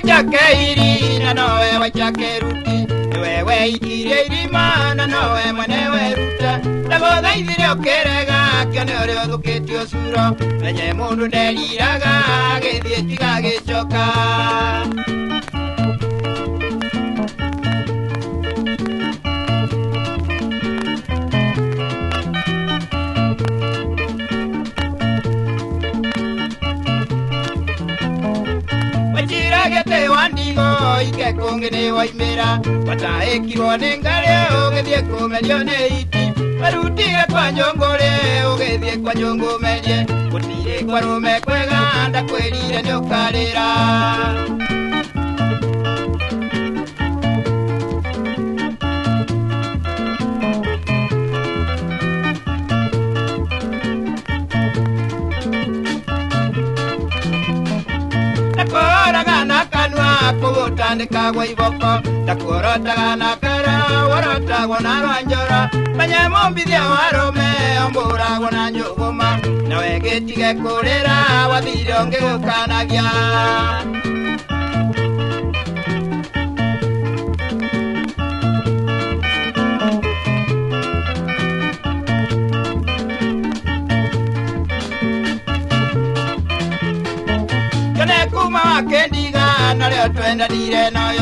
wachake na nowe wachake ruti wewe ikirie irima na nowe mwenewe ruta ndago thaithire okerega kio ni uri uthukitio curo menye mundu nderiraga githie tiga gicoka Gete wandigo ike kongene waimera wataekirwo ni ngare ugithie kumerio ni iti barutire kwa njongore ugithie kwa njungumerie gutire kwa rume kwega ndakwirire ni ukarira Kugutandika gwa iboko ndakuorotaga na kara warotagwo na rwanjora menya mumbithia warume omburagwo na njuguma nawe gitige kurira wathire ungigukanagia kene kuma wakendiga na leo twenda dire nayo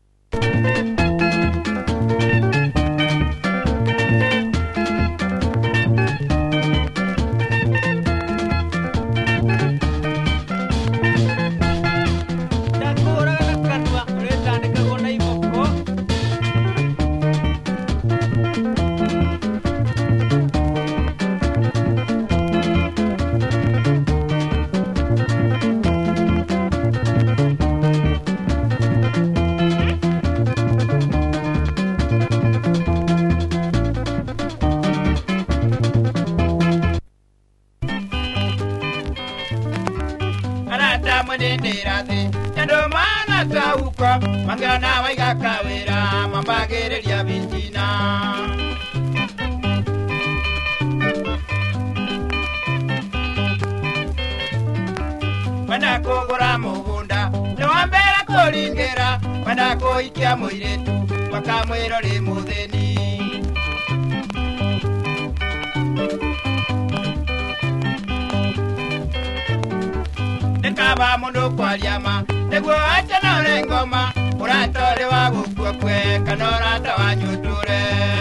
Mwenderate Yando mana tauka Mangana waiga kawera Mambagereria bintina Wanda kugura mugunda Nwambera kuringera Wanda kuikia muiretu Wakamwirori mutheni Nekaba mundu kwa liama Neguo acha na ule ngoma Uratore wa gukua kwe Kanorata wa nyuture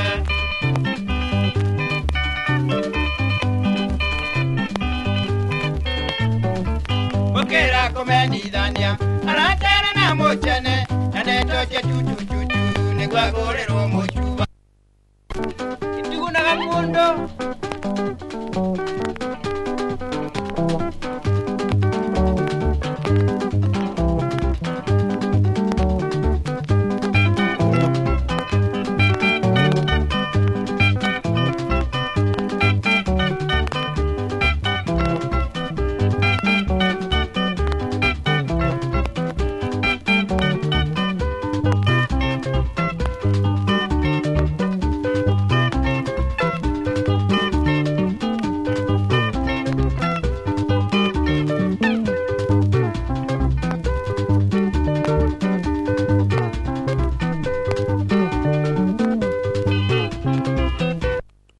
Bukera kumendithania Aratera na mochene Na netoche chuchu Negua gorero mochuba Kitugunaga mundo